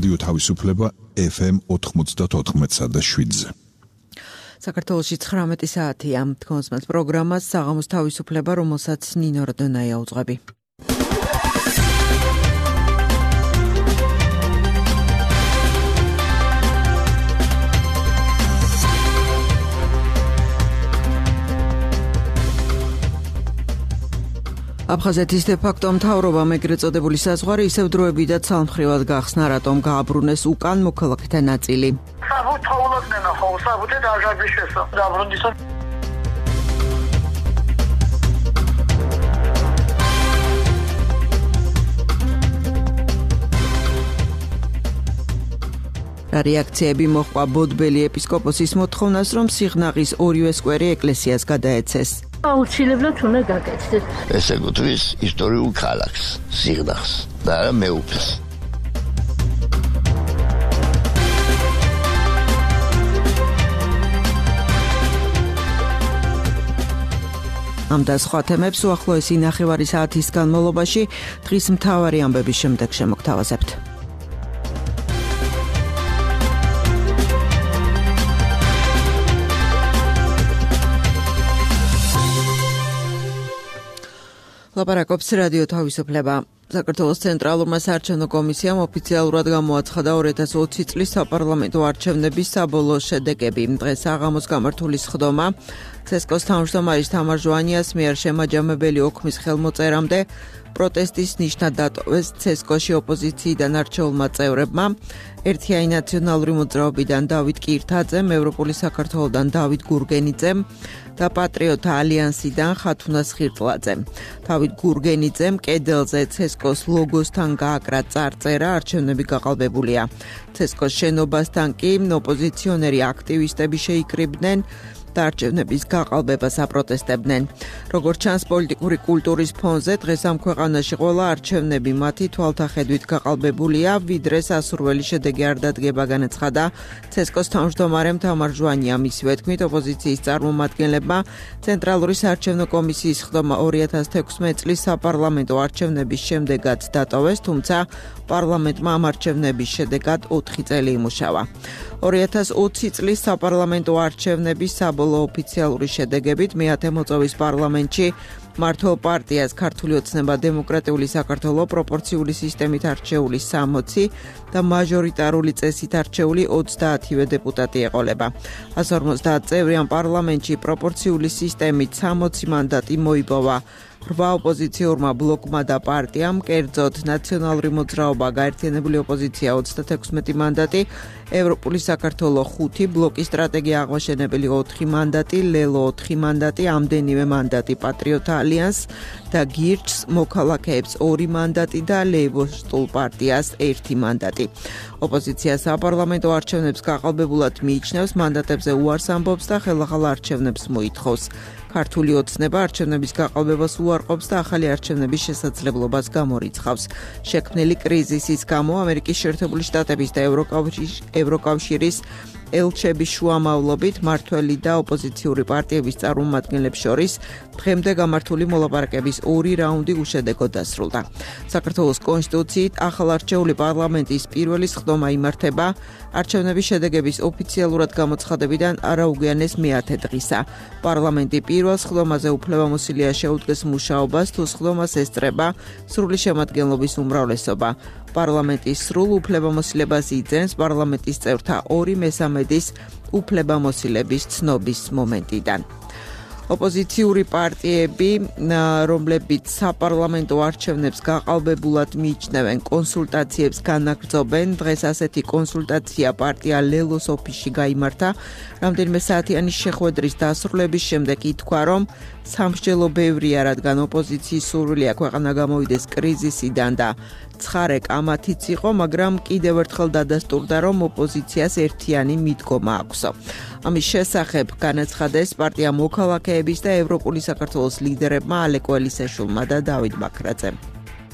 რადიო თავისუფლება FM 94.7-ზე. საქართველოში 19 საათია. თქვენს პროგრამას საღამოს თავისუფლება, რომელსაც ნინო რდონაია უძღვები. აფხაზეთის დე-ფაქტო მთავრობამ ეგრეთ წოდებული საზღვარი ისევ დროებითაც ცალმხრივად გახსნა, რატომ გააბრუნეს უკან მოქალაქეთა ნაწილი. რეაქციები მოჰყვა ბოდბელი ეპისკოპოსის მოთხოვნას, რომ სიღნაღის ორივე სკვერი ეკლესიას გადაეცეს. აუცილებლად უნდა გაკეთდეს. ეს ეკუთვნის ისტორიულ ქალაქს, სიღნაღს და არა მეუფეს. ამ და სხვა თემებს უახლოესი ნახევარი საათის განმავლობაში დღის მთავარი ამბების შემდეგ შემოგთავაზებთ. ლაპარაკობს რადიო თავისუფლება. საქართველოს ცენტრალურმა საარჩევნო კომისიამ ოფიციალურად გამოაცხადა 2020 წლის საპარლამენტო არჩევნების საბოლოო შედეგები. დღეს საღამოს გამართული სხდომა ცესკოს თავმჯდომარის თამარ ჟვანიას მიერ შემაჯამებელი ოქმის ხელმოწერამდე პროტესტის ნიშნად დატოვეს ცესკოში ოპოზიციიდან არჩეულმა წევრებმა. ერთიანი ნაციონალური მოძრაობიდან დავით კირთაძემ, ევროპული საქართველოდან დავით გურგენიძემ და პატრიოტთა ალიანსიდან ხათუნა სხირტლაძემ. დავით გურგენიძემ კედელზე ცესკოს ლოგოსთან გააკრა წარწერა, არჩევნები გაყალბებულია. ცესკოს შენობასთან კი ოპოზიციონერი აქტივისტები შეიკრიბნენ და არჩევნების გაყალბებას აპროტესტებდნენ. როგორც ჩანს, პოლიტიკური კულტურის ფონზე დღეს ამ ქვეყანაში ყველა არჩევნები მათი თვალთახედვით გაყალბებულია, ვიდრე სასურველი შედეგი არ დადგება, განაცხადა ცესკოს თავმჯდომარემ თამარ ჟვანიამ. მისივე თქმით, ოპოზიციის წარმომადგენლებმა ცენტრალური საარჩევნო კომისიის სხდომა 2016 წლის საპარლამენტო არჩევნების შემდეგაც დატოვეს, თუმცა პარლამენტმა ამ არჩევნების შედეგად 4 წელი იმუშავა. 2020 წლის საპარლამენტო არჩევნების საბოლოო ოფიციალური შედეგებით მე-10 მოწვევის პარლამენტში მართლ პარტიას ქართული ოცნება დემოკრატიული საქართველო პროპორციული სისტემით არჩეული 60 და მაჟორიტარული წესით არჩეული 30 დეპუტატი ეყოლება. 150 წევრი ამ პარლამენტში პროპორციული სისტემით 60 მანდატი მოიპოვა 8 ოპოზიციურმა ბლოკმა და პარტიამ, კერძოდ ნაციონალური მოძრაობა, გაერთიანებული ოპოზიცია 36 მანდატი, ევროპული საქართველო 5, ბლოკის სტრატეგია აღმაშენებელი 4 მანდატი, ლელო 4 მანდატი, ამდენივე მანდატი პატრიოტთა ალიანს და გირჩს მოქალაქეებს 2 მანდატი და ლეიბორისტულ პარტიას 1 მანდატი. ოპოზიცია საპარლამენტო არჩევნებს გაყალბებულად მიიჩნევს, მანდატებზე უარს ამბობს და ხელახალ არჩევნებს მოითხოვს. ქართული ოცნება არჩევნების გაყალბებას უარყოფს და ახალი არჩევნების შესაძლებლობას გამორიცხავს. შექმნილი კრიზისის გამო ამერიკის შეერთებული შტატების და ევროკავშირის ელჩების შუამავლობით მმართველი და ოპოზიციური პარტიების წარმომადგენლებს შორის დღემდე გამართული მოლაპარაკების 2 რაუნდი უშედეგოდ დასრულდა. საქართველოს კონსტიტუციით ახალარჩეული პარლამენტის პირველი სხდომა იმართება არჩევნების შედეგების ოფიციალურად გამოცხადებიდან არაუგვიანეს მე-10 დღისა. პარლამენტი პირველ სხდომაზე უფლებამოსილია შეუდგეს მუშაობას, თუ სხდომას ესწრება სრული შემადგენლობის უმრავლესობა. პარლამენტის სრულ უფლებამოსილებას იძენს პარლამენტის წევრთა 2/3 უფლებამოსილების ცნობის მომენტიდან. ოპოზიციური პარტიები, რომლებიც საპარლამენტო არჩევნებს გაყალბებულად მიიჩნევენ, კონსულტაციებს განაგრძობენ. დღეს ასეთი კონსულტაცია პარტია ლელოს ოფისში გაიმართა. რამდენიმე საათიანი შეხვედრის დასრულების შემდეგ ითქვა, რომ სამსჯელო ბევრია, რადგან ოპოზიციის სურვილია ქვეყანა გამოვიდეს კრიზისიდან და ცხარე კამათიც იყო, მაგრამ კიდევ ერთხელ დადასტურდა, რომ ოპოზიციას ერთიანი მიდგომა აქვს. ამის შესახებ განაცხადეს პარტია მოქალაქეების და ევროპული საქართველოს ლიდერებმა ალეკო ელისაშვილმა და დავით ბაქრაძემ.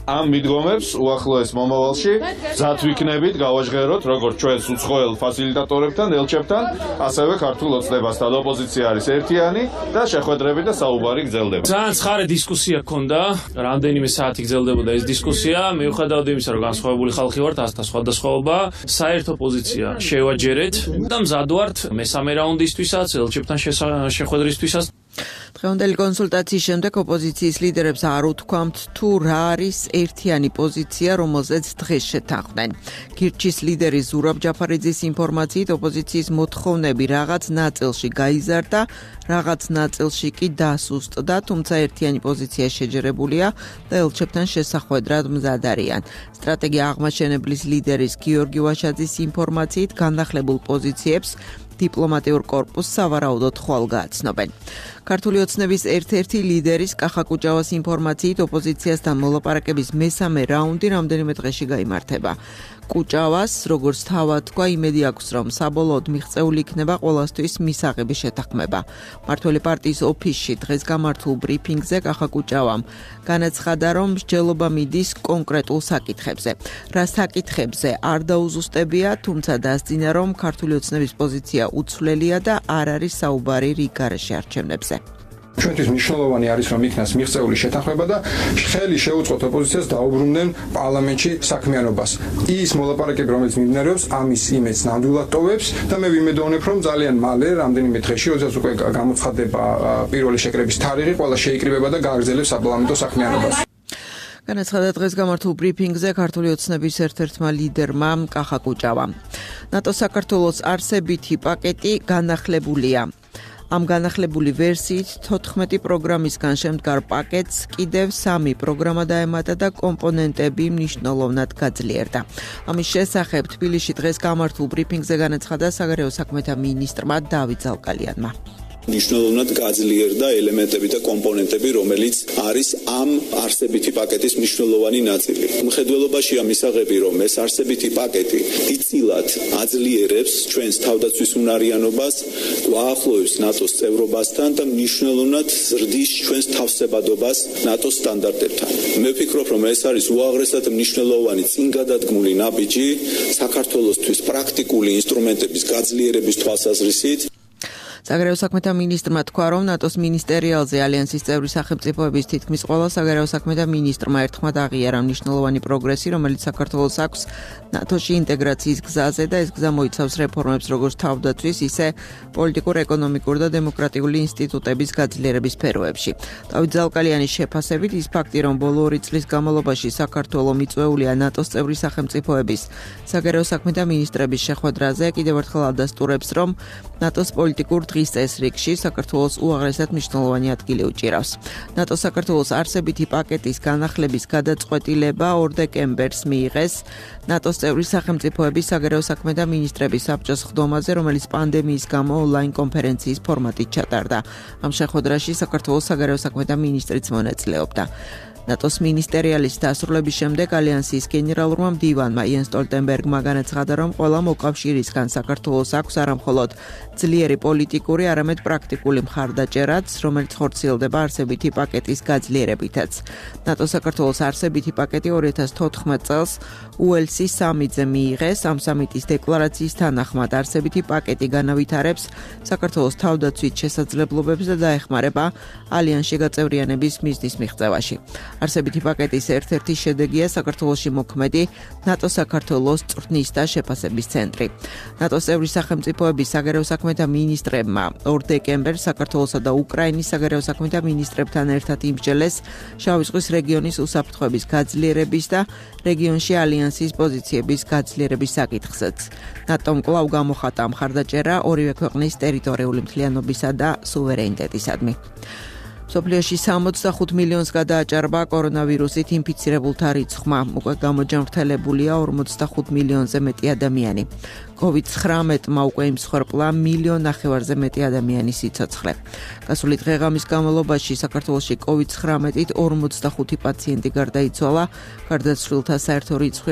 ამ მიდგომებს უახლოეს მომავალში მზად ვიქნებით გავაჟღეროთ როგორც ჩვენს უცხოელ ფასილიტატორებთან, ელჩებთან, ასევე ქართულ ოცნებასთან. ოპოზიცია არის ერთიანი და შეხვედრები და საუბარი გრძელდება. ძალიან ცხარე დისკუსია ქონდა, რამდენიმე საათი გრძელდებოდა ეს დისკუსია, მიუხედავად იმისა, რომ განსხვავებული ხალხი ვართ, ასთა სხვადასხვაობა, საერთო პოზიცია შევაჯერეთ და მზად ვართ მესამე რაუნდისთვისაც, ელჩებთან შეხვედრისთვისაც. დღევანდელი კონსულტაციის შემდეგ ოპოზიციის ლიდერებს არ უთქვამთ თუ რა არის ერთიანი პოზიცია, რომელზეც დღეს შეთანხმდნენ. ქირჩის ლიდერი ზურაბ ჯაფარიძის ინფორმაციით ოპოზიციის მოთხოვნები რაღაც ნაწილში გაიზარდა, რაღაც ნაწილში კი დასუსტდა, თუმცა ერთიანი პოზიცია შეჯერებულია და ელჩებთან შესახვედრად მზად არიან. სტრატეგია აღმაშენებლის ლიდერის გიორგი ვაშაძის ინფორმაციით განახლებულ პოზიციებს დიპლომატიურ კორპუსს სავარაუდოდ ხვალ გააცნობენ. ქართული ოცნების ერთ-ერთი ლიდერის კახა კუჭავას ინფორმაციით ოპოზიციასთან მოლაპარაკების მესამე რაუნდი რამდენიმე დღეში გაიმართება. კუჭავას, როგორც თავად თქვა, იმედი აქვს, რომ საბოლოოდ მიღწეული იქნება ყველასთვის მისაღები შეთანხმება. მმართველი პარტიის ოფისში დღეს გამართულ ბრიფინგზე კახა კუჭავამ განაცხადა, რომ მსჯელობა მიდის კონკრეტულ საკითხებზე. რა საკითხებზე არ დაუზუსტებია, თუმცა დასძინა, რომ ქართული ოცნების პოზიცია უცვლელია და არ არის საუბარი რიგ გარეშე არჩევნებზე. ჩვენთვის მნიშვნელოვანი არის, რომ იქნას მიღწეული შეთანხმება და ხელი შეუწყოთ ოპოზიციას დაუბრუნდნენ პარლამენტში საქმიანობას. ის მოლაპარაკება, რომელიც მიმდინარეობს, ამის იმედს ნამდვილად ტოვებს და მე ვიმედოვნებ, რომ ძალიან მალე, რამდენიმე დღეში, როდესაც უკვე გამოცხადდება პირველი შეკრების თარიღი, ყველა შეიკრიბება და გააგრძელებს საპარლამენტო საქმიანობას. განაცხადა დღეს გამართულ ბრიფინგზე ქართული ოცნების ერთ-ერთმა ლიდერმა კახა კუჭავამ. ნატო საქართველოს არსებითი პაკეტი განახლებულია. ამ განახლებული ვერსიით 14 პროგრამისგან შემდგარ პაკეტს კიდევ 3 პროგრამა დაემატა და კომპონენტები მნიშვნელოვნად გაძლიერდა. ამის შესახებ თბილისში დღეს გამართულ ბრიფინგზე განაცხადა საგარეო საქმეთა მინისტრმა დავით ზალკალიანმა. მნიშვნელოვნად გაძლიერდა ელემენტები და კომპონენტები, რომელიც არის ამ არსებითი პაკეტის მნიშვნელოვანი ნაწილი. მხედველობაშია მისაღები, რომ ეს არსებითი პაკეტი იწილად აძლიერებს ჩვენს თავდაცვის უნარიანობას, გვაახლოვებს ნატოს წევრობასთან და მნიშვნელოვნად ზრდის ჩვენს თავსებადობას ნატოს სტანდარტებთან. მე ვფიქრობ, რომ ეს არის უაღრესად მნიშვნელოვანი წინგადადგმული ნაბიჯი საქართველოსთვის პრაქტიკული ინსტრუმენტების გაძლიერების თვალსაზრისით. საგარეო საქმეთა მინისტრმა თქვა, რომ ნატოს მინისტერიალზე ალიანსის წევრი სახელმწიფოების თითქმის ყველა საგარეო საქმეთა მინისტრმა ერთხმად აღიარა მნიშვნელოვანი პროგრესი, რომელიც საქართველოს აქვს ნატოში ინტეგრაციის გზაზე და ეს გზა მოიცავს რეფორმებს როგორც თავდაცვის, ისე პოლიტიკურ, ეკონომიკურ და დემოკრატიული ინსტიტუტების გაძლიერების სფეროებში. დავით ზალკალიანის შეფასებით ის ფაქტი, რომ ბოლო 2 წლის განმავლობაში საქართველო მიწვეულია ნატოს წევრი სახელმწიფოების საგარეო საქმეთა მინისტრების შეხვედრაზე, კიდევ ერთხელ ადასტურებს, რომ ნატოს პოლიტიკურ დღის წესრიგში საქართველოს უაღრესად მნიშვნელოვანი ადგილი უჭირავს. ნატო საქართველოს არსებითი პაკეტის განახლების გადაწყვეტილება 2 დეკემბერს მიიღეს ნატოს წევრი სახელმწიფოების საგარეო საქმეთა მინისტრების საბჭოს ხდომაზე, რომელიც პანდემიის გამო ონლაინ კონფერენციის ფორმატით ჩატარდა. ამ შეხვედრაში საქართველოს საგარეო საქმეთა მინისტრიც მონაწილეობდა. ნატოს მინისტერიალის დასრულების შემდეგ ალიანსის გენერალურმა მდივანმა იენ სტოლტენბერგმა განაცხადა, რომ ყველა მოკავშირისგან საქართველოს აქვს არამხოლოდ ძლიერი პოლიტიკური, არამედ პრაქტიკული მხარდაჭერაც, რომელიც ხორციელდება არსებითი პაკეტის გაძლიერებითაც. ნატო საქართველოს არსებითი პაკეტი 2014 წელს უელსის სამიტზე მიიღეს. ამ სამიტის დეკლარაციის თანახმად არსებითი პაკეტი განავითარებს საქართველოს თავდაცვით შესაძლებლობებს და დაეხმარება ალიანსში გაწევრიანების მიზნის მიღწევაში. არსებითი პაკეტის ერთ-ერთი შედეგია საქართველოში მოქმედი ნატო-საქართველოს წვრთნის და შეფასების ცენტრი. ნატოს წევრი სახელმწიფოების საგარეო საქმეთა მინისტრებმა 2 დეკემბერს საქართველოსა და უკრაინის საგარეო საქმეთა მინისტრებთან ერთად იმსჯელეს შავი ზღვის რეგიონის უსაფრთხოების გაძლიერების და რეგიონში ალიანსის პოზიციების გაძლიერების საკითხზეც. ნატომ კვლავ გამოხატა მხარდაჭერა ორივე ქვეყნის ტერიტორიული მთლიანობისა და სუვერენიტეტისადმი. სოფლიოში 65 მილიონს გადააჭარბა კორონავირუსით ინფიცირებულთა რიცხვმა. უკვე გამოჯანმრთელებულია 45 მილიონზე მეტი ადამიანი. COVID-19-მა უკვე იმსხვერპლა 1,5 მილიონზე მეტი ადამიანის სიცოცხლე. გასული დღე-ღამის განმავლობაში საქართველოში COVID-19-ით 45 პაციენტი გარდაიცვალა, გარდაცვლილთა საერთო რიცხვი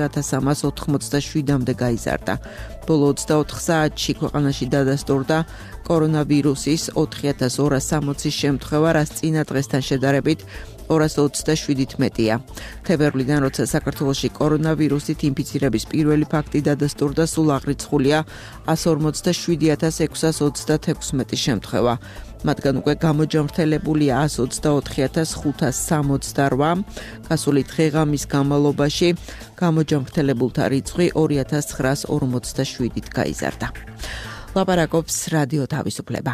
1387-მდე გაიზარდა. ბოლო 24 საათში ქვეყანაში დადასტურდა კორონავირუსის 4260 შემთხვევა, რაც წინა დღესთან შედარებით 227-ით მეტია. თებერვლიდან, როცა საქართველოში კორონავირუსით ინფიცირების პირველი ფაქტი დადასტურდა, სულ აღრიცხულია 147,636 შემთხვევა. მათგან უკვე გამოჯამრთელებულია 124,568. გასული დღე-ღამის განმავლობაში გამოჯამრთელებულთა რიცხვი 2,947-ით გაიზარდა. ლაპარაკობს რადიო თავისუფლება.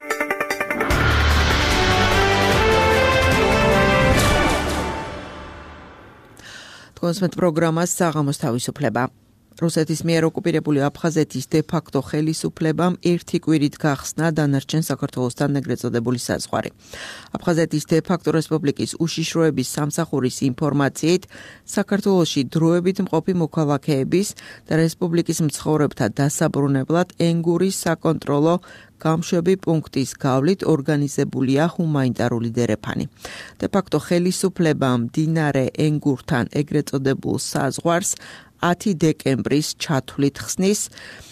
კონსმეთ პროგრამას საღამოს თავისუფლება. რუსეთის მიერ ოკუპირებული აფხაზეთის დე-ფაქტო ხელისუფლებამ ერთი კვირით გახსნა დანარჩენ საქართველოსთან ეგრეთ წოდებული საზღვარი. აფხაზეთის დე-ფაქტო რესპუბლიკის უშიშროების სამსახურის ინფორმაციით, საქართველოში დროებით მყოფი მოქალაქეების და რესპუბლიკის მცხოვრებთა დასაბრუნებლად ენგურის საკონტროლო გამშვები პუნქტის გავლით ორგანიზებულია ჰუმანიტარული დერეფანი. დე-ფაქტო ხელისუფლებამ მდინარე ენგურთან ეგრეთ წოდებულ საზღვარს 10 დეკემბრის ჩათვლით ხსნის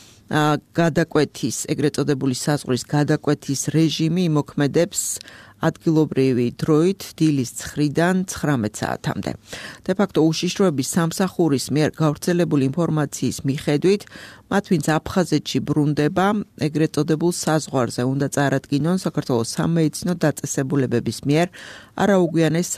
გადაკვეთის ეგრეთ წოდებული საზღვრის გადაკვეთის რეჟიმი იმოქმედებს ადგილობრივი დროით დილის 9-დან 19 საათამდე. დე-ფაქტო უშიშროების სამსახურის მიერ გავრცელებული ინფორმაციის მიხედვით, მათ ვინც აფხაზეთში ბრუნდება, ეგრეთ წოდებულ საზღვარზე უნდა წარადგინონ საქართველოს სამედიცინო დაწესებულებების მიერ არაუგვიანეს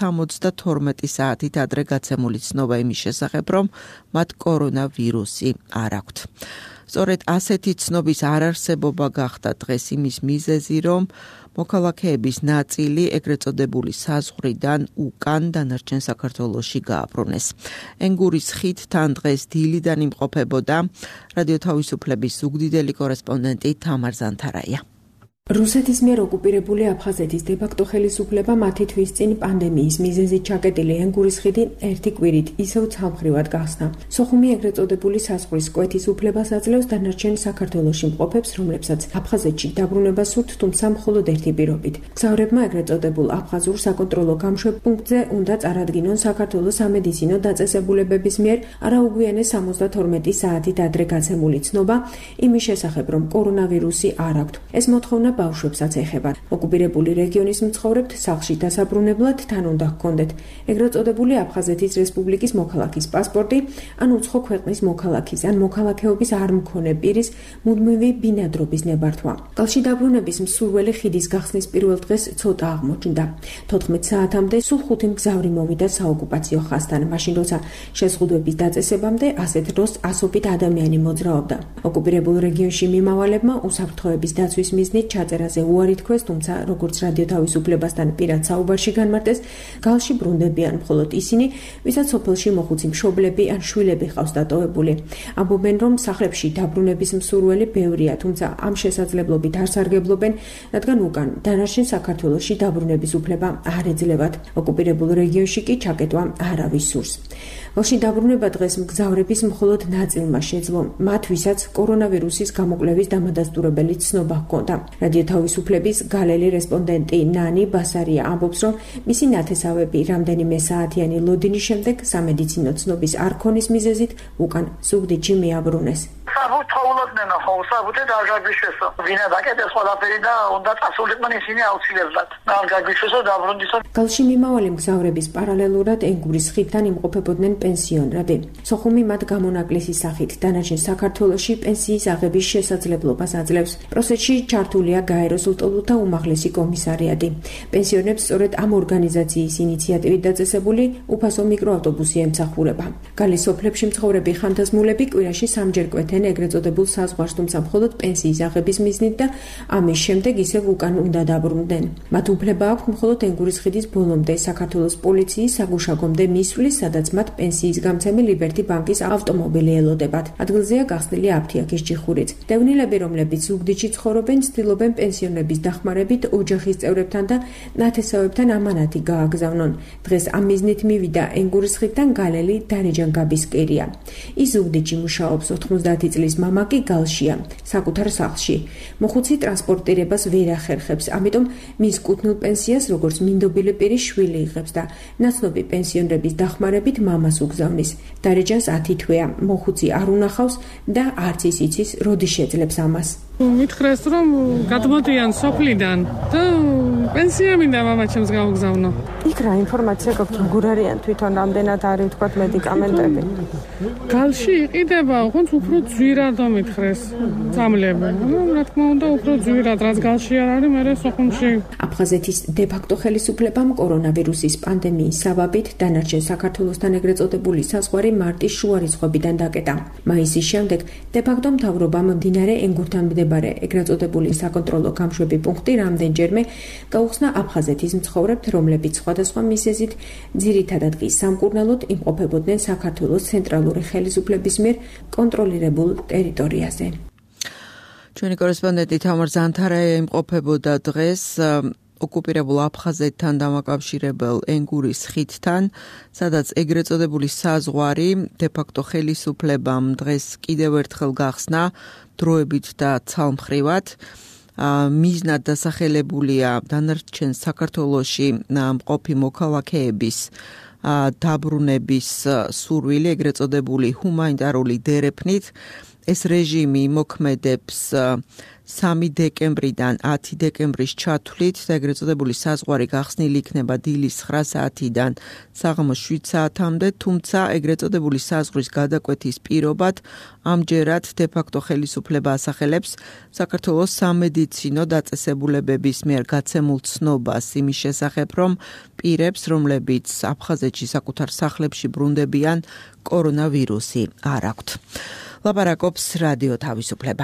72 საათით ადრე გაცემული ცნობა იმის შესახებ, რომ მათ კორონავირუსი არ აქვთ. სწორედ ასეთი ცნობის არარსებობა გახდა დღეს იმის მიზეზი, რომ მოქალაქეების ნაწილი ეგრეთ წოდებული საზღვრიდან უკან დანარჩენ საქართველოში გააბრუნეს. ენგურის ხიდთან დღეს დილიდან იმყოფებოდა რადიო თავისუფლების ზუგდიდელი კორესპონდენტი თამარ ზანთარაია. რუსეთის მიერ ოკუპირებული აფხაზეთის დე-ფაქტო ხელისუფლება მათი თვის წინ პანდემიის მიზეზით ჩაკეტილი ენგურის ხიდი ერთი კვირით ისევ ცალმხრივად გახსნა. სოხუმი ეგრეთ წოდებული საზღვრის კვეთის უფლებას აძლევს დანარჩენ საქართველოში მყოფებს, რომლებსაც აფხაზეთში დაბრუნება სურთ, თუმცა მხოლოდ ერთი პირობით. მგზავრებმა ეგრეთ წოდებულ აფხაზურ საკონტროლო გამშვებ პუნქტზე უნდა წარადგინონ საქართველოს სამედიცინო დაწესებულებების მიერ არაუგვიანეს 72 საათით ადრე გაცემული ცნობა იმის შესახებ, რომ კორონავირუსი არ აქვთ. ეს მოთხოვნა ბავშვებსაც ეხება. ოკუპირებული რეგიონის მცხოვრებთ სახლში დასაბრუნებლად თან უნდა ჰქონდეთ ეგრეთ წოდებული აფხაზეთის რესპუბლიკის მოქალაქის პასპორტი, ან უცხო ქვეყნის მოქალაქის, ან მოქალაქეობის არ მქონე პირის მუდმივი ბინადრობის ნებართვა. კალში დაბრუნების მსურველი ხიდის გახსნის პირველ დღეს ცოტა აღმოჩნდა. 14 საათამდე სულ 5 მგზავრი მოვიდა საოკუპაციო ხაზთან, მაშინ როცა შეზღუდვების დაწესებამდე ასეთ დროს ასობით ადამიანი მოძრაობდა. ოკუპირებულ რეგიონში მიმავალებმა უსაფრთხოების დაცვის მიზნით ჩაწერაზე უარი თქვეს, თუმცა როგორც რადიო თავისუფლებასთან პირად საუბარში განმარტეს, გალში ბრუნდებიან მხოლოდ ისინი, ვისაც სოფელში მოხუცი მშობლები ან შვილები ჰყავს დატოვებული. ამბობენ, რომ სახლებში დაბრუნების მსურველი ბევრია, თუმცა ამ შესაძლებლობით არ სარგებლობენ, რადგან უკან დანარჩენ საქართველოში დაბრუნების უფლება არ ეძლებათ. ოკუპირებულ რეგიონში კი ჩაკეტვა არავის სურს. გალში დაბრუნება დღეს მგზავრების მხოლოდ ნაწილმა შეძლო, მათ ვისაც კორონავირუსის გამოკვლევის დამადასტურებელი ცნობა ჰქონდა. რადიო თავისუფლების გალელი რესპონდენტი ნანი ბასარია ამბობს, რომ მისი ნათესავები რამდენიმე საათიანი ლოდინის შემდეგ სამედიცინო ცნობის არ ქონის მიზეზით უკან ზუგდიდში მიაბრუნეს. საბუთაულოდნენა ხო საბუთე დაგაგვიშვესო ვინა დაკეტეს ყველაფერი და უნდა წასულიყვნენ ისინი აუცილებლად დაგაგვიშვესო დაბრუნდისო. გალში მიმავალი მგზავრების პარალელურად ენგურის ხიდთან იმყოფებოდნენ პენსიონერები. სოხუმი მათ გამონაკლისის სახით დანარჩენ საქართველოში პენსიის აღების შესაძლებლობას აძლევს. პროცესში ჩართულია გაეროსულტოლთა უმაღლესი კომისარიატი. პენსიონერებს სწორედ ამ ორგანიზაციის ინიციატივით დაწესებული უფასო მიკროავტობუსი ემსახურება. გალის სოფლებში მცხოვრები ხანთაზმულები კვირაში 3-ჯერ კვეთენ ეგრეთ წოდებულ საზღვარს, თუმცა მხოლოდ პენსიის აღების მიზნით და ამის შემდეგ ისევ უკან უნდა დაბრუნდნენ. მათ უფლება აქვთ მხოლოდ ენგურის ხიდის ბოლომდე საქართველოს პოლიციის საგუშაგომდე მისვლის, სადაც მათ პენსიის გამცემი ლიბერტი ბანკის ავტომობილი ელოდებათ. ადგილზეა გახსნილი აფთიაქის ჭიხურიც. დევნილები, რომლებიც ზუგდიდში ცხოვრობენ, ცდილობენ პენსიონერების დახმარებით ოჯახის წევრებთან და ნათესავებთან ამანათი გააგზავნონ. დღეს ამ მიზნით მივიდა ენგურის ხიდთან გალელი დარეჯან გაბისკერია. ის ზუგდიდში მუშაობს, 90 წლის მამა კი გალშია, საკუთარ სახლში. მოხუცი ტრანსპორტირებას ვერ ახერხებს, ამიტომ მის კუთვნილ პენსიას როგორც მინდობილი პირი შვილი იღებს და ნაცნობი პენსიონერების დახმარებით მამას უგზავნის. დარეჯანს 10 თვეა, მოხუცი არ უნახავს და არც ის იცის, როდი შეძლებს ამას. მითხრეს, რომ გადმოდიან სოფლიდან და პენსია მინდა მამაჩემს გავგზავნო. იქ რა ინფორმაცია გაქვთ, როგორ არიან თვითონ რამდენად არის ვთქვათ მედიკამენტები? გალში იყიდება, ოღონდ უფრო ძვირად ამითხრეს წამლები. რა თქმა უნდა, უფრო ძვირად, რაც გალში არ არის, მერე სოხუმში. აფხაზეთის დე-ფაქტო ხელისუფლებამ კორონავირუსის პანდემიის საბაბით დანარჩენ საქართველოსთან ეგრეთ წოდებული საზღვარი მარტის შუა რიცხვებიდან დაკეტა. მაისის შემდეგ დე-ფაქტო მთავრობამ მდინარე ენგურთან მდებარე ეგრეთ წოდებული საკონტროლო გამშვები პუნქტი რამდენჯერმე გაუხსნა აფხაზეთის მცხოვრებთ, რომლებიც სხვადასხვა მიზეზით ძირითადად კი სამკურნალოდ იმყოფებოდნენ საქართველოს ცენტრალური ხელისუფლების მიერ კონტროლირებულ ტერიტორიაზე. ჩვენი კორესპონდენტი თამარ ზანთარაია იმყოფებოდა დღეს ოკუპირებულ აფხაზეთთან დამაკავშირებელ ენგურის ხიდთან, სადაც ეგრეთ წოდებული საზღვარი დე-ფაქტო ხელისუფლებამ დღეს კიდევ ერთხელ გახსნა დროებით და ცალმხრივად. მიზნად დასახელებულია დანარჩენ საქართველოში მყოფი მოქალაქეების დაბრუნების სურვილი ეგრეთ წოდებული ჰუმანიტარული დერეფნით. ეს რეჟიმი მოქმედებს 3 დეკემბრიდან 10 დეკემბრის ჩათვლით და ეგრეთ წოდებული საზღვარი გახსნილი იქნება დილის 9 საათიდან საღამოს 7 საათამდე, თუმცა ეგრეთ წოდებული საზღვრის გადაკვეთის პირობად ამჯერად დე-ფაქტო ხელისუფლება ასახელებს საქართველოს სამედიცინო დაწესებულებების მიერ გაცემულ ცნობას იმის შესახებ, რომ პირებს, რომლებიც აფხაზეთში საკუთარ სახლებში ბრუნდებიან, კორონავირუსი არ აქვთ. ლაპარაკობს რადიო თავისუფლება.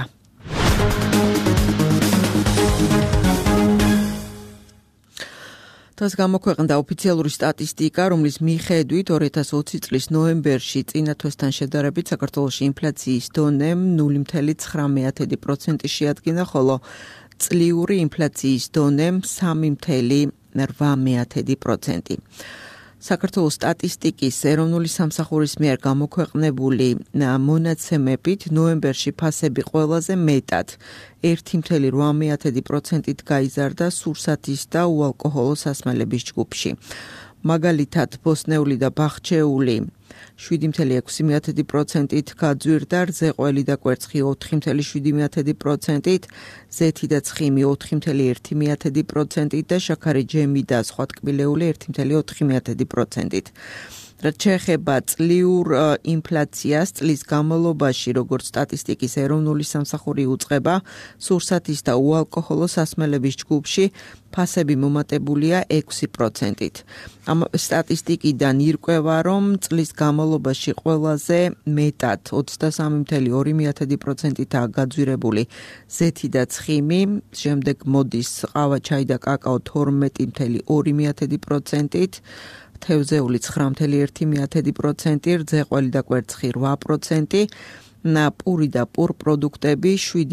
დღეს გამოქვეყნდა ოფიციალური სტატისტიკა, რომლის მიხედვით 2020 წლის ნოემბერში წინა თვესთან შედარებით საქართველოში ინფლაციის დონე 0.9% შეადგინა, ხოლო წლიური ინფლაციის დონე 3.8%. საქართველოს სტატისტიკის ეროვნული სამსახურის მიერ გამოქვეყნებული მონაცემებით ნოემბერში ფასები ყველაზე მეტად 1.8%-ით გაიზარდა სურსათის და უალკოჰოლო სასმელების ჯგუფში. მაგალითად, ბოსნეული და ბახჩეული 7.6%-ით გაძვირდა, რძეყველი და კვერცხი 4.7%-ით, ზეთი და ცხიმი 4.1%-ით და შაქარი, ჯემი და სხვა ტკბილეული 1.4%-ით. რაც შეეხება წლიურ ინფლაციას, წლის განმავლობაში, როგორც სტატისტიკის ეროვნული სამსახური უწყება, სურსათის და უალკოჰოლო სასმელების ჯგუფში ფასები მომატებულია 6%-ით. ამ სტატისტიკიდან ირკვევა, რომ წლის განმავლობაში ყველაზე მეტად 23.2%-ითაა გაძვირებული ზეთი და ცხიმი, შემდეგ მოდის ყავა, ჩაი და კაკაო 12.2%-ით, თევზეული 9.1%, რძეყველი და კვერცხი 8%, პური და პურ პროდუქტები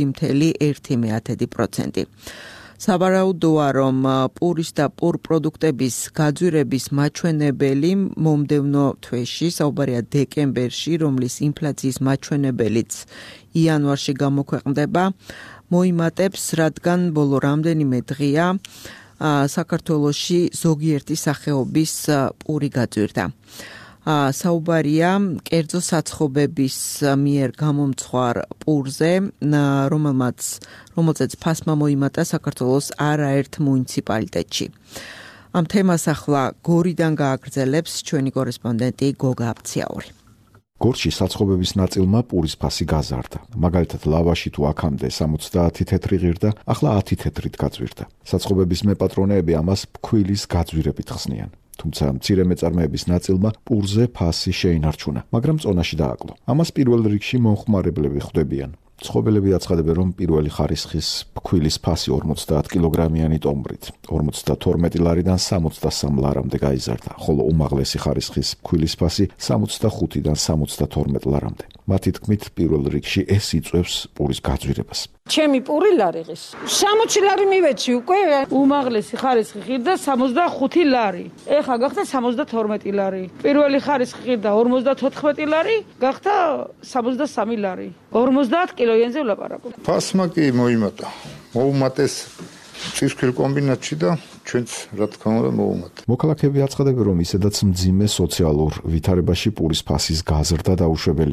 7.1%. სავარაუდოა, რომ პურის და პურ პროდუქტების გაძვირების მაჩვენებელი მომდევნო თვეში, საუბარია დეკემბერში, რომლის ინფლაციის მაჩვენებელიც იანვარში გამოქვეყნდება, მოიმატებს, რადგან ბოლო რამდენიმე დღეა საქართველოში ზოგიერთი სახეობის პური გაძვირდა. საუბარია კერძო საცხობების მიერ გამომცხვარ პურზე, რომელზეც ფასმა მოიმატა საქართველოს არაერთ მუნიციპალიტეტში. ამ თემას ახლა გორიდან გააგრძელებს ჩვენი კორესპონდენტი გოგა აფციაური. გორში საცხობების ნაწილმა პურის ფასი გაზარდა. მაგალითად, ლავაში თუ აქამდე 70 თეთრი ღირდა, ახლა 10 თეთრით გაძვირდა. საცხობების მეპატრონეები ამას ფქვილის გაძვირებით ხსნიან. თუმცა მცირე მეწარმეების ნაწილმა პურზე ფასი შეინარჩუნა, მაგრამ წონაში დააკლო. ამას პირველ რიგში მომხმარებლები ხვდებიან. ცხობელები აცხადებენ, რომ პირველი ხარისხის ფქვილის ფასი 50 კილოგრამიანი ტომბრით 52 ლარიდან 63 ლარამდე გაიზარდა, ხოლო უმაღლესი ხარისხის ფქვილის ფასი 65-დან 72 ლარამდე. მათი თქმით, პირველ რიგში ეს იწვევს პურის გაძვირებას. ჩემი პური ლარიღის 60 ლარი მივეცი უკვე, უმაღლესი ხარისხი ღირდა 65 ლარი, ეხა გახდა 72 ლარი. პირველი ხარისხი ღირდა 54 ლარი, გახდა 73 ლარი. 50 კილოიანზე ვლაპარაკობ. ფასმა კი მოიმატა. მოუმატეს წისქვილ კომბინატში და ჩვენც რა თქმა უნდა მოუმატა. მოქალაქეები აცხადებენ, რომ ისედაც მძიმე სოციალურ ვითარებაში პურის ფასის გაზრდა დაუშვებელია.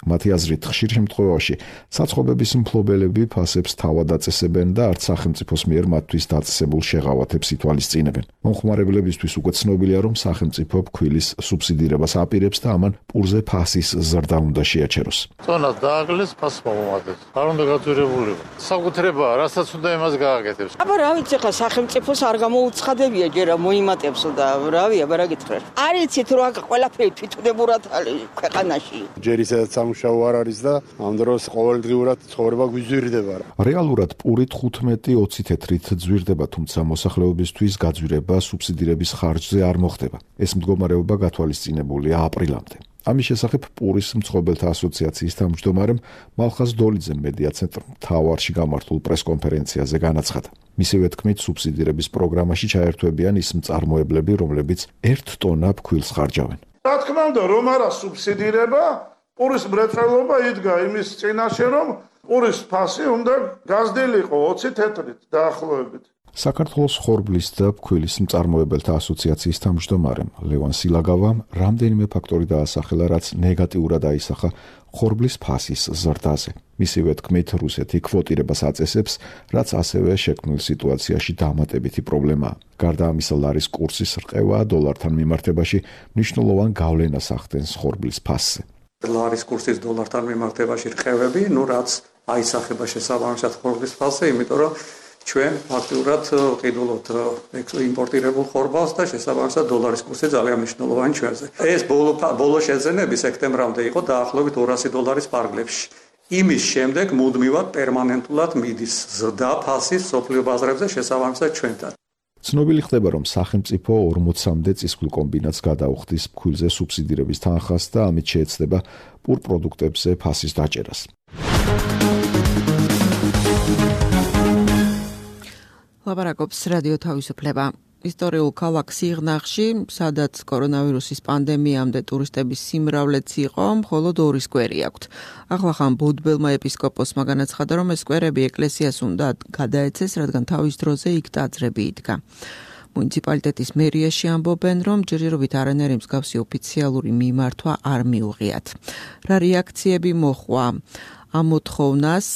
მათი აზრით, ხშირ შემთხვევაში საწყობების მფლობელები ფასებს თავად აწესებენ და არც სახელმწიფოს მიერ მათთვის დაწესებულ შეღავათებს ითვალისწინებენ. მომხმარებლებისთვის უკვე ცნობილია, რომ სახელმწიფო ფქვილის სუბსიდირებას აპირებს და ამან პურზე ფასის ზრდა უნდა შეაჩეროს. წონას დააკლეს, ფასს მომატეს. არ უნდა გაძვირებულიყო. საკუთრებაა, რასაც უნდა იმას გააკეთებს. აბა რა ვიცი ხა სახელმწიფოს არ გამოუცხადებია ჯერა მოიმატებსო და რავი, აბა რა გითხრათ. არ იცით რა ყველაფერი თვითუნებურად არის ქვეყანაში. ჯერ ისედაც სამუშაო არ არის და ამ დროს ყოველდღიურად ცხოვრება გვიზვირდება. რეალურად პურით 15-20 თეთრით ძვირდება, თუმცა მოსახლეობისთვის გაძვირება სუბსიდირების ხარჯზე არ მოხდება. ეს მდგომარეობა გათვალისწინებულია აპრილამდე. ამის შესახებ პურის მწყობელთა ასოციაციის თავმჯდომარემ მალხაზ დოლიძემ მედია ცენტრ მთავარში გამართულ პრესკონფერენციაზე განაცხადა. მისივე თქმით, სუბსიდირების პროგრამაში ჩაერთვებიან ის მწარმოებლები, რომლებიც 1 ტონა ფქვილს ხარჯავენ. რა თქმა უნდა, რომ არა სუბსიდირება, პურის მრეწველობა იდგა იმის წინაშე, რომ პურის ფასი უნდა გაზრდილიყო 20 თეთრით დაახლოებით. საქართველოს ხორბლის და ფქვილის მწარმოებელთა ასოციაციის თავმჯდომარემ ლევან სილაგავამ რამდენიმე ფაქტორი დაასახელა, რაც ნეგატიურად აისახა ხორბლის ფასის ზრდაზე. მისივე თქმით, რუსეთი კვოტირებას აწესებს, რაც ასევე შექმნილ სიტუაციაში დამატებითი პრობლემაა. გარდა ამისა, ლარის კურსის რყევა დოლართან მიმართებაში მნიშვნელოვან გავლენას ახდენს ხორბლის ფასზე. ლარის კურსის დოლართან მიმართებაში რყევები, რაც აისახება შესაბამისად ხორბლის ფასზე, იმიტომ რომ ჩვენ ფაქტურად ყიდულობთ იმპორტირებულ ხორბალს და შესაბამისად დოლარის კურსი ძალიან მნიშვნელოვანი ჩვენზე. ეს ბოლო შეძენები სექტემბრამდე იყო დაახლოებით $200 პარგლებში. იმის შემდეგ მუდმივად პერმანენტულად მიდის ზრდა ფასის სოფლიო ბაზრებზე შესაბამისად ჩვენთან. ცნობილი ხდება, რომ სახელმწიფო 40-მდე წისქვილ კომბინატს გადაუხდის ფქვილზე სუბსიდირების თანხას და ამით შეეცდება პურ პროდუქტებზე ფასის დაჭერას. ლაპარაკობს რადიო თავისუფლება. ისტორიულ ქალაქ სიღნაღში, სადაც კორონავირუსის პანდემიამდე ტურისტების სიმრავლეც იყო, მხოლოდ 2 სკვერი აქვთ. ახლახან ბოდბელმა ეპისკოპოსმა განაცხადა, რომ ეს სკვერები ეკლესიას უნდა გადაეცეს, რადგან თავის დროზე იქ ტაძრები იდგა. მუნიციპალიტეტის მერიაში ამბობენ, რომ ჯერჯერობით არანაირი მსგავსი ოფიციალური მიმართვა არ მიუღიათ. რა რეაქციები მოჰყვა ამ მოთხოვნას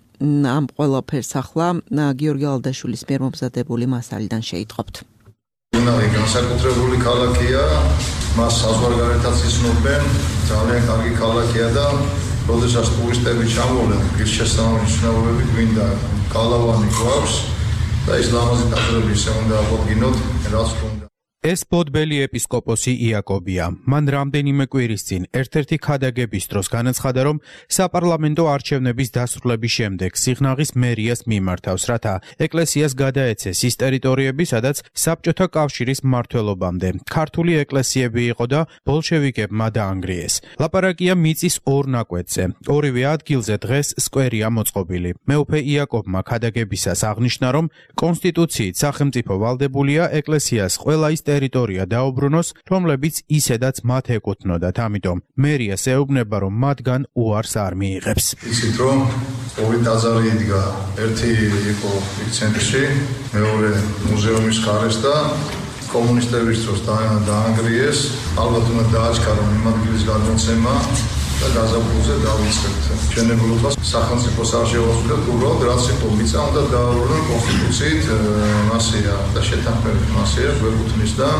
ამ ყველაფერს ახლა გიორგი ალდაშვილის მიერ მომზადებული მასალიდან შეიტყობთ. სიღნაღი განსაკუთრებული ქალაქია, მას საზღვარგარეთაც იცნობენ, ძალიან კარგი ქალაქია და როდესაც ტურისტები ჩამოვლენ, ღირსშესანიშნაობები გვინდა გალავანი გვაქვს და ის ლამაზი ტაძრები ისე უნდა აღვადგინოთ, რაც გვინდა. ეს ბოდბელი ეპისკოპოსი იაკობია. მან რამდენიმე კვირის წინ ერთ-ერთი ქადაგების დროს განაცხადა, რომ საპარლამენტო არჩევნების დასრულების შემდეგ სიღნაღის მერიას მიმართავს, რათა ეკლესიას გადაეცეს ის ტერიტორიები, სადაც საბჭოთა კავშირის მმართველობამდე ქართული ეკლესიები იყო და ბოლშევიკებმა დაანგრიეს. ლაპარაკია მიწის 2 ნაკვეთზე. ორივე ადგილზე დღეს სკვერია მოწყობილი. მეუფე იაკობმა ქადაგებისას აღნიშნა, რომ კონსტიტუციით სახელმწიფო ვალდებულია ეკლესიას ყველა ის ტერიტორია დაუბრუნოს, რომლებიც ისედაც მათ ეკუთვნოდათ. ამიტომ მერიას ეუბნება, რომ მათგან უარს არ მიიღებს. იცით, რომ 2 ტაძარი იდგა, ერთი იყო ცენტრში, მეორე მუზეუმის ხარეს და კომუნისტების დროს დაანგრიეს. ალბათ უნდა დააჩქარონ იმ ადგილის გადმოცემა და გაზაფხულზე დავიწყებთ მშენებლობას. სახელმწიფოს არ შევასრულებთ, უბრალოდ რაც იყო მიწა უნდა დააბრუნონ კონსტიტუციით, მასია და შეთანხმებით მასია გვეკუთვნის და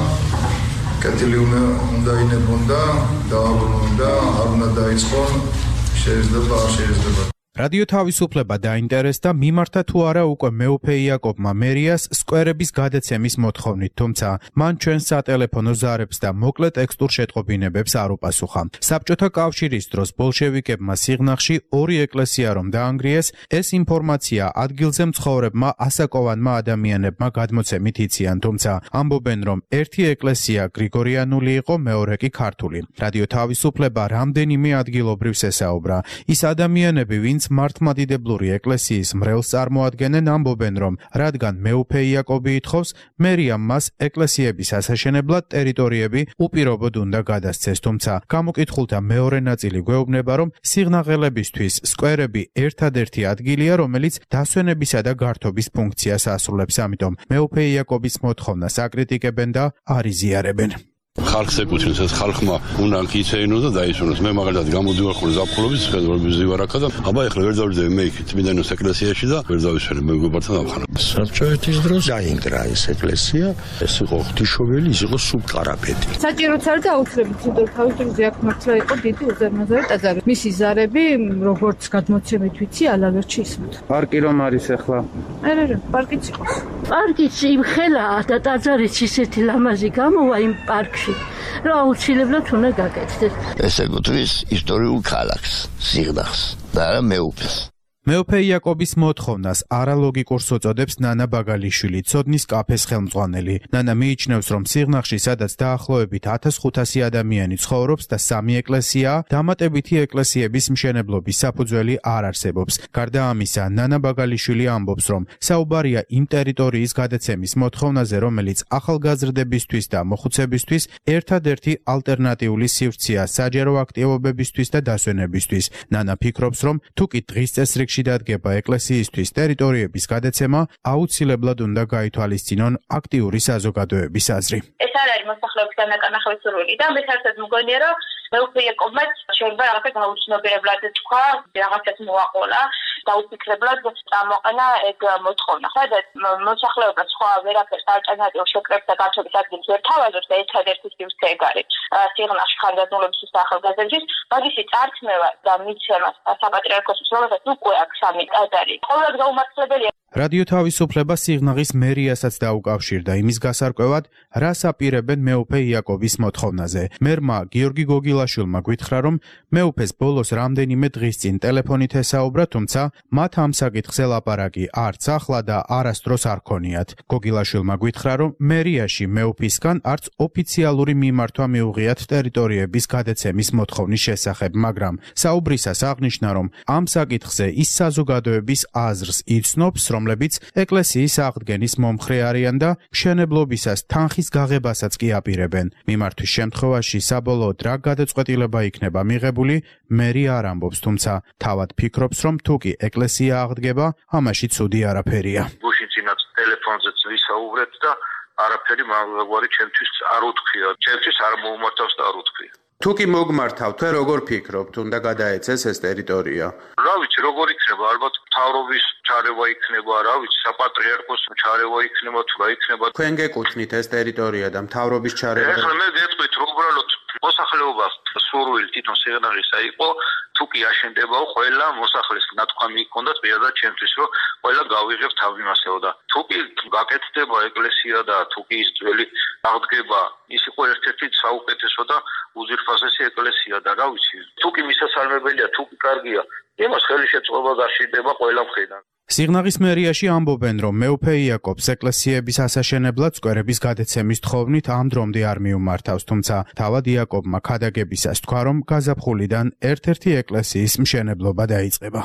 კეთილი უნდა ინებონ და დააბრუნონ და არ უნდა დაიწყონ, შეიძლება არ შეიძლება. რადიო თავისუფლება დაინტერესდა მიმართა თუ არა უკვე მეუფე იაკობმა მერიას სკვერების გადაცემის მოთხოვნით, თუმცა მან ჩვენს სატელეფონო ზარებს და მოკლე ტექსტურ შეტყობინებებს არ უპასუხა. საბჭოთა კავშირის დროს ბოლშევიკებმა სიღნაღში 2 ეკლესია რომ დაანგრიეს, ეს ინფორმაცია ადგილზე მცხოვრებმა ასაკოვანმა ადამიანებმა გადმოცემით იციან, თუმცა ამბობენ, რომ ერთი ეკლესია გრიგორიანული იყო, მეორე კი ქართული. რადიო თავისუფლება რამდენიმე ადგილობრივს ესაუბრა. ის ადამიანები, ვინც მართლმადიდებლური ეკლესიის მრევლს წარმოადგენენ, ამბობენ, რომ რადგან მეუფე იაკობი ითხოვს, მერიამ მას ეკლესიების ასაშენებლად ტერიტორიები უპირობოდ უნდა გადასცეს, თუმცა გამოკითხულთა მეორე ნაწილი გვეუბნება, რომ სიღნაღელებისთვის სკვერები ერთადერთი ადგილია, რომელიც დასვენებისა და გართობის ფუნქციას ასრულებს, ამიტომ მეუფე იაკობის მოთხოვნას აკრიტიკებენ და არ იზიარებენ. ხალხს ეკუთვნის ეს ხალხმა უნდა იქცეინოს და დაისვენოს. მე მაგალითად გამოდივარ ხოლმე ზაფხულობის ხედავების ვივარაკა და აბა ეხლა ვერ დავიძე მე იქ წმინდანოს ეკლესიაში და ვერ დავისვენე მეგობართან ამხანებს. საბჭოეთის დროს დაინგრა ეს ეკლესია, ეს იყო ღვთისმშობელი, ის იყო სუბყარაპეტი. საჭიროც არ დაუცლებით თვითონ თავისთავად აქ მართლა იყო დიდი უზარმაზარი ტაძარი. მისი ზარები როგორც გადმოცემით ვიცი ალავერჩი ისმოთ. პარკი რომ არის ახლა? არა, პარკიც იყო. პარკიც იმხელა და ტაძარიც ისეთი ლამაზი გამოვა იმ პარკში. რა აუცილებლად უნდა გაკეთდეს. ეს ეკუთვნის ისტორიულ ქალაქს, სიღნაღს და არა მეუფეს. მეუფე იაკობის მოთხოვნას არალოგიკურს უწოდებს ნანა ბაგალიშვილი, ცოდნის კაფეს ხელმძღვანელი. ნანა მიიჩნევს, რომ სიღნაღში, სადაც დაახლოებით 1500 ადამიანი ცხოვრობს და 3 ეკლესიაა, დამატებითი ეკლესიების მშენებლობის საფუძველი არ არსებობს. გარდა ამისა, ნანა ბაგალიშვილი ამბობს, რომ საუბარია იმ ტერიტორიის გადაცემის მოთხოვნაზე, რომელიც ახალგაზრდებისთვის და მოხუცებისთვის ერთადერთი ალტერნატიული სივრცეა საჯარო აქტივობებისთვის და დასვენებისთვის. ნანა ფიქრობს, რომ თუკი დღის წესრიგში დადგება ეკლესიისთვის ტერიტორიების გადაცემა, აუცილებლად უნდა გაითვალისწინონ აქტიური საზოგადოების აზრი. ეს არ არის მოსახლეობის განაკარნახების სურვილი და მე საერთოდ მგონია, რომ მეუფე იაკობმა შეიძლება რაღაცა გაუცნობიერებლად თქვა, რაღაცას მოაყოლა, დაუფიქრებლად წამოყენა ეგ მოთხოვნა. ხო და მოსახლეობა სხვა ვერაფერს ალტერნატიულ შეკრებს და გაჩვენის ადგილს ვერ თავაზობს და ერთადერთი სივრცე ეგ არის სიღნაღში ხანდაზმულობისთვის და ახალგაზრდებისთვის, მაგისი წარქმევა და მიცემა საპატრიარქოს მშობლებას უკვე აქ 3 ტაძარი. ყოველად გაუმართლებელია. რადიო თავისუფლება სიღნაღის მერიასაც დაუკავშირდა იმის გასარკვევად, რას აპირებენ მეუფე იაკობის მოთხოვნაზე. მერმა გიორგი გოგილაშვილმა გვითხრა, რომ მეუფეს ბოლოს რამდენიმე დღის წინ ტელეფონით ესაუბრა, თუმცა მათ ამ საკითხზე ლაპარაკი არც ახლა და არასდროს არ ქონიათ. გოგილაშვილმა გვითხრა, რომ მერიაში მეუფისგან არც ოფიციალური მიმართვა მიუღიათ ტერიტორიების გადაცემის მოთხოვნის შესახებ, მაგრამ საუბრისას აღნიშნა, რომ ამ საკითხზე ის საზოგადოების აზრს იცნობს, რომლებიც ეკლესიის აღდგენის მომხრე არიან და მშენებლობისას თანხის გაღებასაც კი აპირებენ. მიმართვის შემთხვევაში საბოლოოდ რა გადაწყვეტილება იქნება მიღებული, მერი არ ამბობს, თუმცა თავად ფიქრობს, რომ თუკი ეკლესია აღდგება, ამაში ცუდი არაფერია. გუშინ წინაც ტელეფონზეც ვისაუბრეთ და არაფერი მაგვარი ჩემთვის არ უთქვია. ჩემთვის არ მოუმართავს და არ უთქვია. თუკი მოგმართავთ, თუ როგორ ფიქრობთ, უნდა გადაეცეს ეს ტერიტორია? რა ვიცი, როგორ იქნება, ალბათ მთავრობის ჩარევა იქნება, რა ვიცი, საპატრიარქოს ჩარევა იქნება, თუ რა იქნება. თქვენ გეკუთვნით ეს ტერიტორია და მთავრობის ჩარევა. ეხლა მე გეტყვით, რომ უბრალოდ მოსახლეობას სურვილი თვითონ სიღნაღისა იყო, თუკი აშენდებაო, ყველა მოსახლეს ნათქვამი იქონდათ პირადად ჩემთვის, რომ ყველა გავიღებ თავიმასეო და თუკი გაკეთდება ეკლესია და თუკი ის ძველი აღდგება, ის იყო ერთ-ერთი საუკეთესო და უძვირფასესი ეკლესია და რა ვიცი, თუკი მისასალმებელია, თუკი კარგია, იმას ხელი შეწყობა გაშიდება ყველა მხრიდან. სიღნაღის მერიაში ამბობენ, რომ მეუფე იაკობს ეკლესიების ასაშენებლად სკვერების გადაცემის თხოვნით ამ დრომდე არ მიუმართავს, თუმცა თავად იაკობმა ქადაგებისას თქვა, რომ გაზაფხულიდან ერთ-ერთი ეკლესიის მშენებლობა დაიწყება.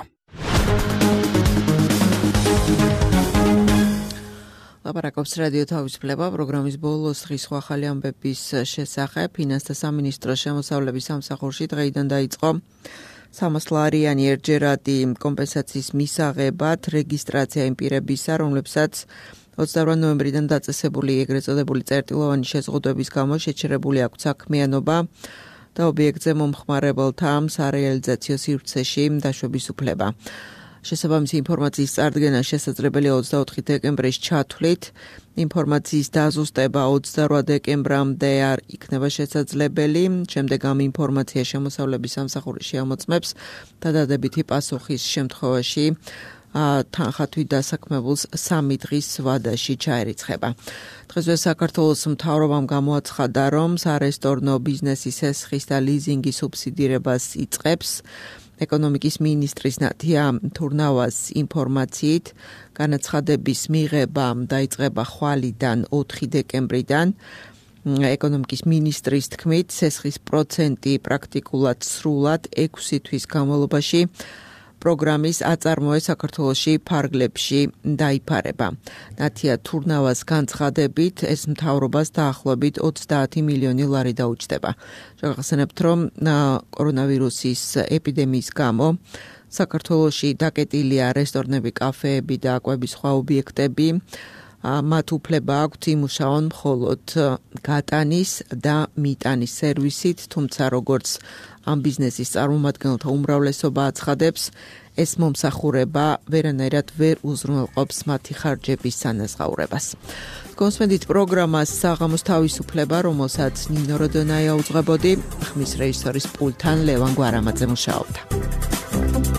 ლაპარაკობს რადიო თავისუფლება პროგრამის ბოლოს დღის სხვა ახალი ამბების შესახებ. ფინანსთა სამინისტროს შემოსავლების სამსახურში დღეიდან დაიწყო 300 ლარიანი ერთჯერადი კომპენსაციის მისაღებად რეგისტრაცია იმ პირებისა, რომლებსაც 28 ნოემბრიდან დაწესებული ეგრეთ წოდებული წერტილოვანი შეზღუდვების გამო შეჩერებული აქვთ საქმიანობა და ობიექტზე მომხმარებელთა სარეალიზაციო სივრცეში დაშვების უფლება. შესაბამისი ინფორმაციის წარდგენა შესაძლებელია 24 დეკემბრის ჩათვლით. ინფორმაციის დაზუსტება 28 დეკემბრამდე არ იქნება შესაძლებელი. შემდეგ ამ ინფორმაცია შემოსავლების სამსახური შეამოწმებს და დადებითი პასუხის შემთხვევაში თანხათვით დასაქმებულს 3 დღის ვადაში ჩაერიცხება. დღესვე საქართველოს მთავრობამ გამოაცხადა, რომ სარესტორნო ბიზნესის ესხის და ლიზინგის სუბსიდირებას იწყებს. ეკონომიკის მინისტრის ნათია თურნავას ინფორმაციით, განაცხადების მიღება დაიწყება ხვალიდან 4 დეკემბრიდან. ეკონომიკის მინისტრის თქმით, სესხის პროცენტი პრაქტიკულად სრულად 6 თვის განმავლობაში პროგრამის აწარმოე საქართველოში ფარგლებში დაიფარება. ნათია თურნავას განცხადებით, ეს მთავრობას დაახლოებით 30 მილიონი ლარი დაუჯდება. შევახსენებთ, რომ კორონავირუსის ეპიდემიის გამო საქართველოში დაკეტილია რესტორნები, კაფეები და კვების სხვა ობიექტები. მათ უფლება აქვთ იმუშაონ მხოლოდ გატანის და მიტანის სერვისით, თუმცა როგორც ამ ბიზნესის წარმომადგენელთა უმრავლესობა აცხადებს, ეს მომსახურება ვერანაირად ვერ უზრუნველყოფს მათი ხარჯების სანაზღაურებას. კონსვენდით პროგრამას საღამოს თავისუფლება, რომელსაც ნინო როდონაია უძღვებოდი, ხმის რეჟისორის პულტთან ლევან გვარამაძე მუშაობდა.